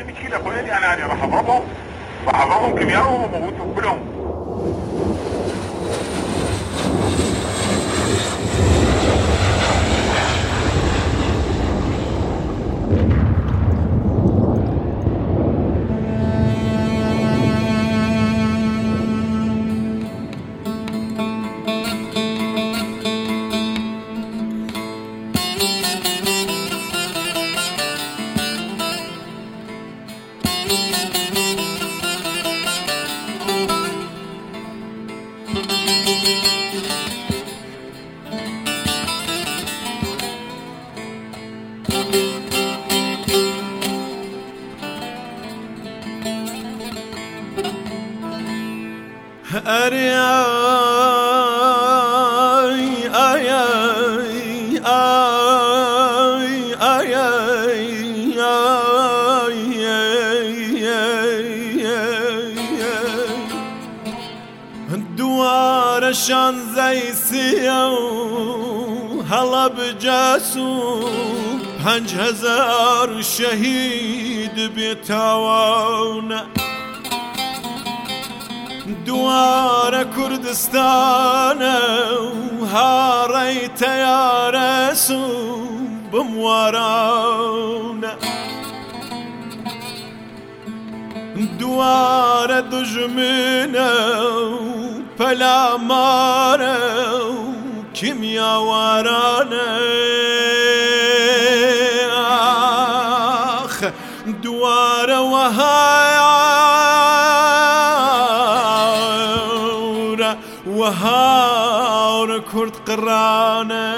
مشكله اخويا انا بحضرهم كيمياء وبموتهم كلهم. دوارشان زیسیه و هلا بجاسو 5000 شهید بیتوان دوار کردستان و هاری تیارسو بمواران دوار دجمنه پلا ماره کیمیا وارانه آخ دوار وهار کرد قرانه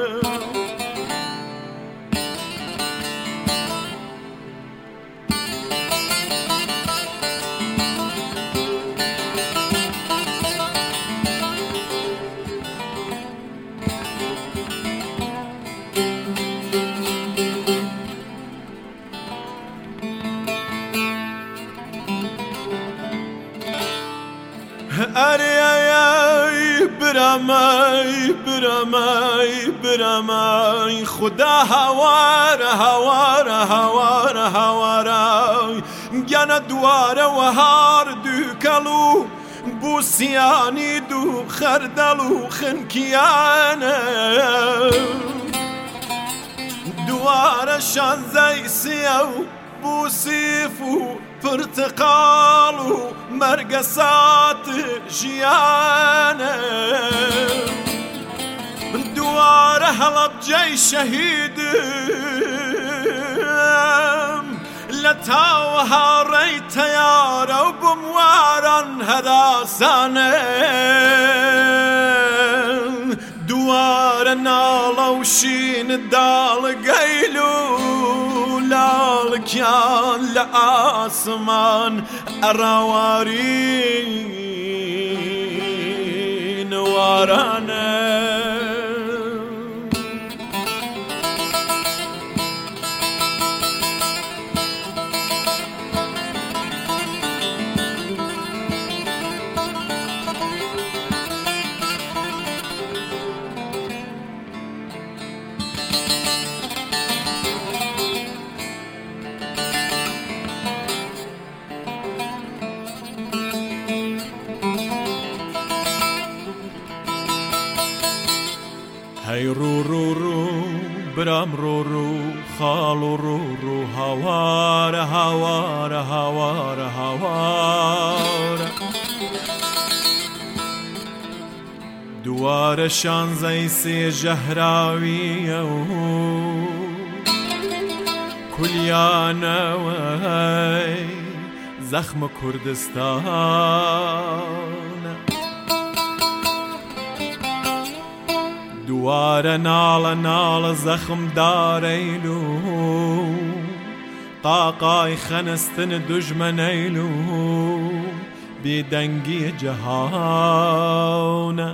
برمای خدا هوار گنا دواره و هار دوکلو بوسیانی دو خردلو خنکیانه دواره شانزای سیو بوسیفو پرتقالو مرقصات جیانه دوار هلب جای شهیدم لتاوها ری تیار و بموارن هداسانه دوار نالو شین دال گیلو لال کیان لآسمان اراوارین وارانه هی رو برام رو خالو رو هوار دوار شانزای سی جهراویه و کلیانه وی زخم کردستان دوار نال زخم داریلو قاقای خنستن دجمنیلو بیدنگی جهان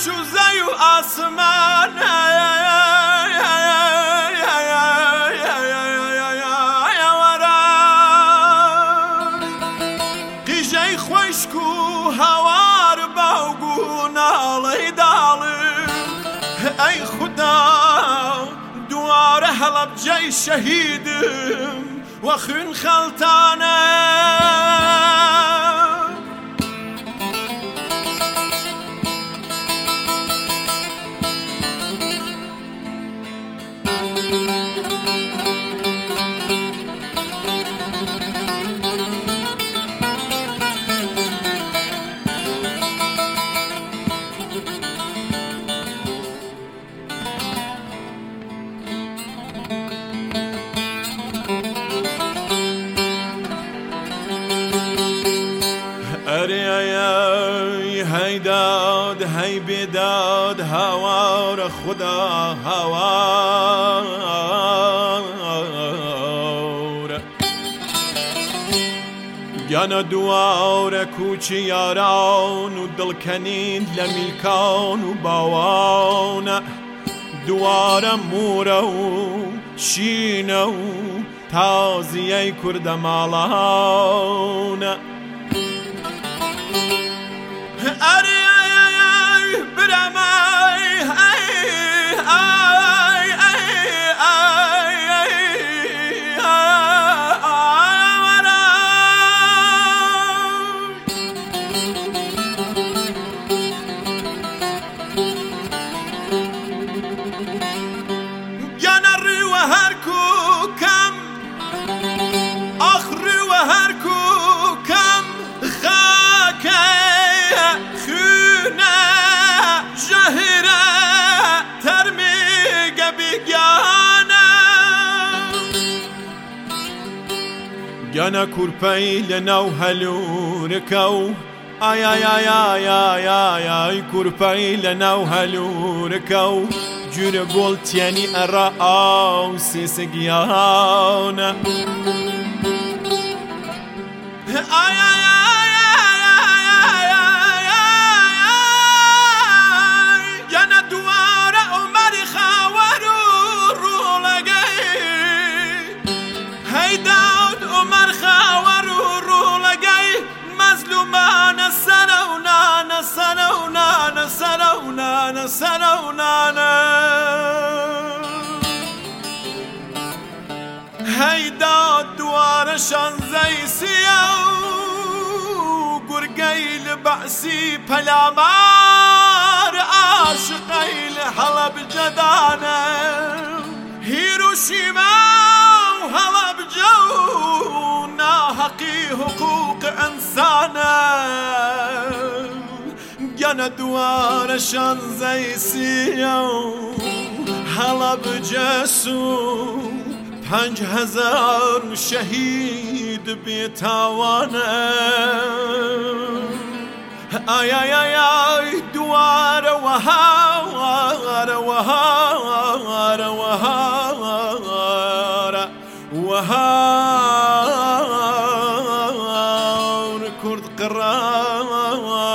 شوزەی و ئاسمانە قیژەی خۆشک و هەوار باوگ و ناڵەی داڵم ئەی خودا دوارە هەڵەبجەی شەهیدم وە خوێن خەڵتانە هی داد هی بیداد هوار خدا هوار گانا دوار کوچی یاران و دلکنین لمیلکان و باوان دوار مورە و شینە و تازیەی کوردە ماڵانە گانا کورپەی لەناو هەلوورەکە و ئای کورپەی لەناو هەلوورەکە و جورە گۆڵ تیانی ئەڕا ئاو سێسەگیانە گانا دوارە ئۆمەری خاوەر و ڕوڵەگەی هەیدا عمر خاور و رولگی مظلومانه سنه و نانه سنه و نانه سنه و نانه سنه و نانه هیداد دوارشان زی سیو گرگی لبعسی پلامار عاشقی لحلب جدانه هیروشیما و حلب جو ناحقی حقوق انسانه گانا دوارشان زی سیو حلب جسو 5000 شهید بیتوانه آی دوار وهار وهار وهار وهار کرد قرار